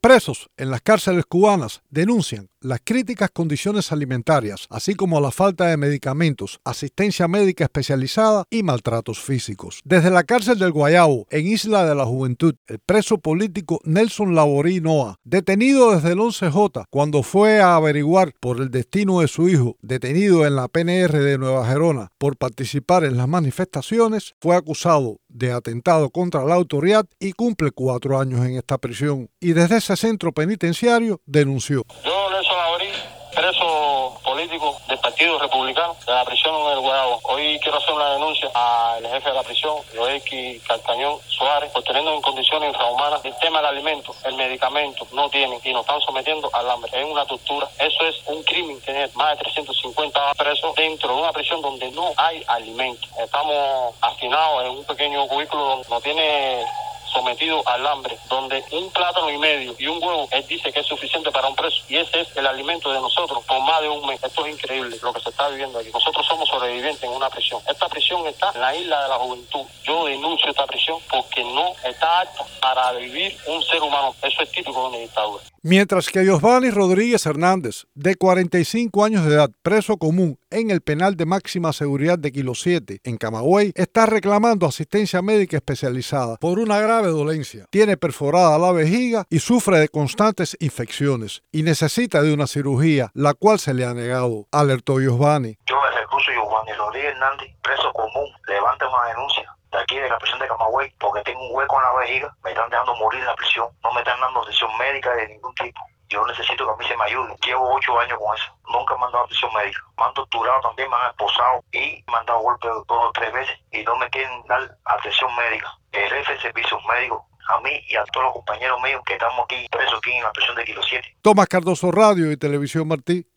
Presos en las cárceles cubanas denuncian las críticas condiciones alimentarias, así como la falta de medicamentos, asistencia médica especializada y maltratos físicos. Desde la cárcel del Guayabo, en Isla de la Juventud, el preso político Nelson Laborí Noa, detenido desde el 11J cuando fue a averiguar por el destino de su hijo, detenido en la PNR de Nueva Gerona por participar en las manifestaciones, fue acusado de atentado contra la autoridad y cumple 4 años en esta prisión. Y desde ese centro penitenciario denunció. Yo, Nelson Laborí, preso político del Partido Republicano de la prisión del Guayabo. Hoy quiero hacer una denuncia al jefe de la prisión, Joequi Carcañón Suárez, por tenernos en condiciones infrahumanas. El tema del alimento, el medicamento, no tienen y nos están sometiendo al hambre. Es una tortura. Eso es un crimen, tener más de 350 presos dentro de una prisión donde no hay alimento. Estamos hacinados en un pequeño cubículo donde no tiene sometido al hambre, donde un plátano y medio y un huevo, él dice que es suficiente para un preso, y ese es el alimento de nosotros por más de un mes. Esto es increíble lo que se está viviendo aquí. Nosotros somos sobrevivientes en una prisión. Esta prisión está en la Isla de la Juventud. Yo denuncio esta prisión porque no está apta para vivir un ser humano. Eso es típico de una dictadura. Mientras que Yosvani Rodríguez Hernández, de 45 años de edad, preso común en el penal de máxima seguridad de Kilo 7, en Camagüey, está reclamando asistencia médica especializada por una grave dolencia. Tiene perforada la vejiga y sufre de constantes infecciones y necesita de una cirugía, la cual se le ha negado, alertó Yosvani. Yo me recuso, Yosvani Rodríguez Hernández, preso común, levanta una denuncia de aquí de la prisión de Camagüey porque tengo un hueco en la vejiga, me están dejando morir en la prisión, no me están dando atención médica de ningún tipo. Yo necesito que a mí se me ayude. Llevo 8 años con eso. Nunca me han dado atención médica. Me han torturado también, me han esposado y me han dado golpes 2 o 3 veces y no me quieren dar atención médica. El jefe de servicios médicos, a mí y a todos los compañeros míos que estamos aquí presos aquí en la prisión de Kilo 7. Tomás Cardoso, Radio y Televisión Martí.